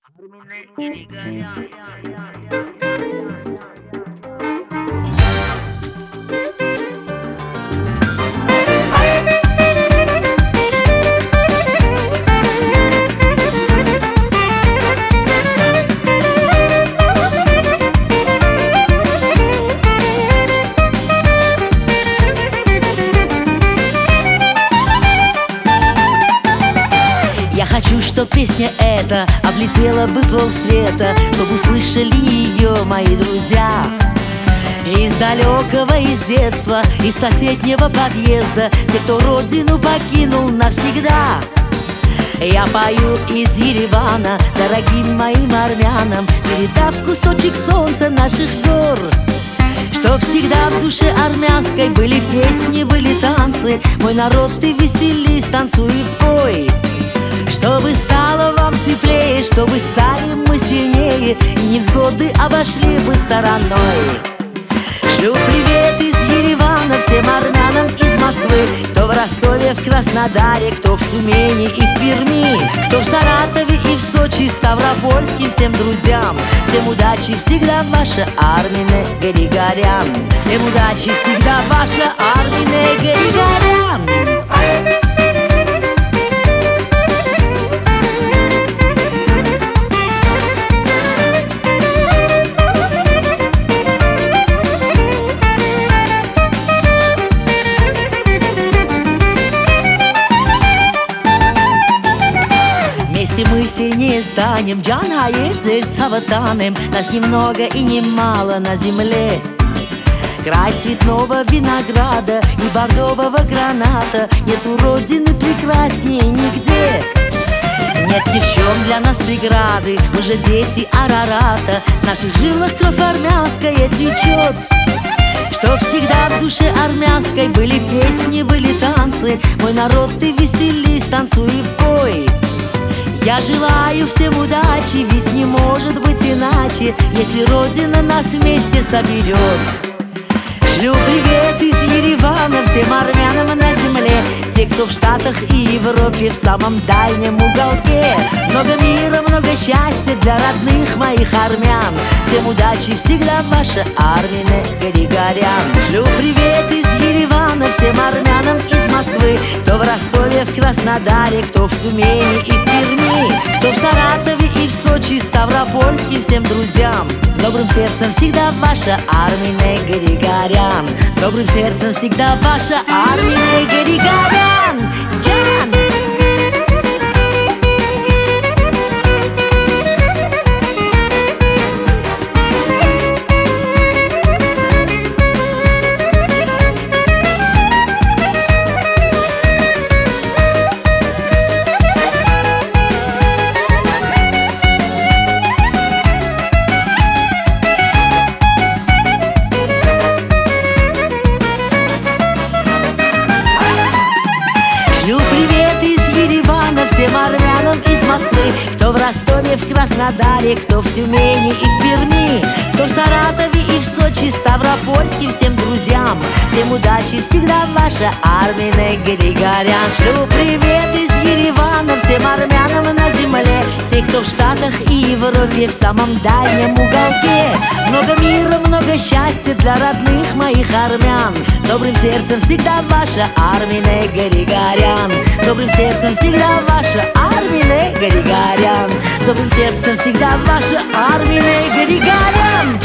Я хочу, чтоб песня эта облетела бы полсвета, чтобы услышали ее мои друзья. Из далекого, из детства, из соседнего подъезда, те, кто родину покинул навсегда. Я пою из Еревана дорогим моим армянам, передав кусочек солнца наших гор. Чтоб всегда в душе армянской были песни, были танцы. Мой народ, ты веселись, танцуй и пой. Чтобы стало вам теплее, чтобы стали мы сильнее, и невзгоды обошли бы стороной. Шлю привет из Еревана всем армянам из Москвы, кто в Ростове, в Краснодаре, кто в Тюмени и в Перми, кто в Саратове и в Сочи, Ставропольске, всем друзьям. Всем удачи, всегда ваша Армине Григорян. Всем удачи, всегда ваша Армине Григорян. Вместе мы сильнее станем, Джан Хаедзель Цаватанем. Нас немного и немало на земле. Край цветного винограда и бордового граната. Нету родины прекраснее нигде. Нет ни в чем для нас преграды, мы же дети Арарата. В наших жилах кровь армянская течет. Чтоб всегда в душе армянской были песни, были танцы. Мой народ, ты веселись, танцуй и пой. Я желаю всем удачи, ведь не может быть иначе, если Родина нас вместе соберет. Шлю привет из Еревана всем армянам на земле, те, кто в Штатах и Европе, в самом дальнем уголке. Много мира, много счастья для родных моих армян. Всем удачи, всегда ваша Армине Григорян. Шлю привет из Еревана всем армянам из Москвы, кто в Ростове, в Краснодаре, кто в Тюмени и в Перми, кто в Саратове и в Сочи, Ставропольске, всем друзьям. С добрым сердцем всегда ваша Армине Григорян. С добрым сердцем всегда ваша Армине Григорян. Джан! Шлю привет из Еревана всем армянам из Москвы, кто в Ростове, в Краснодаре, кто в Тюмени и в Перми, кто в Саратове и в Сочи, Ставропольске, всем друзьям. Всем удачи, всегда ваша Армине Григорян. Шлю привет из Еревана всем армянам на земле, те, кто в Штатах и Европе, в самом дальнем уголке. Много мира, много счастья для родных моих армян. С добрым сердцем всегда ваша Армине Григорян. С добрым сердцем всегда ваша Армине Григорян. С добрым сердцем всегда ваша Армине Григорян.